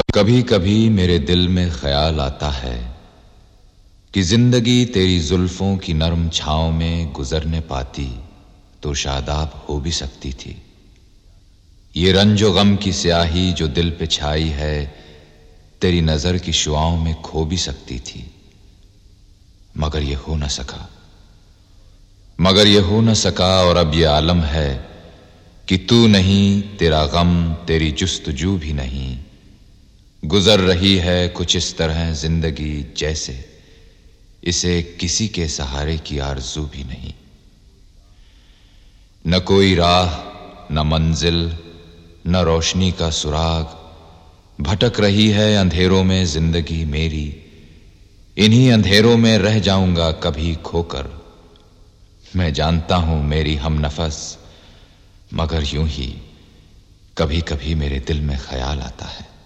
کبھی کبھی میرے دل میں خیال آتا ہے کہ زندگی تیری زلفوں کی نرم چھاؤں میں گزرنے پاتی تو شاداب ہو بھی سکتی تھی۔ یہ رنج و غم کی سیاہی جو دل پہ چھائی ہے تیری نظر کی شعاؤں میں کھو بھی سکتی تھی، مگر یہ ہو نہ سکا اور اب یہ عالم ہے کہ تو نہیں، تیرا غم، تیری جستجو بھی نہیں۔ گزر رہی ہے کچھ اس طرح زندگی جیسے اسے کسی کے سہارے کی آرزو بھی نہیں۔ نہ کوئی راہ، نہ منزل، نہ روشنی کا سراغ، بھٹک رہی ہے اندھیروں میں زندگی میری۔ انہی اندھیروں میں رہ جاؤں گا کبھی کھو کر۔ میں جانتا ہوں میری ہم نفس، مگر یوں ہی کبھی کبھی میرے دل میں خیال آتا ہے۔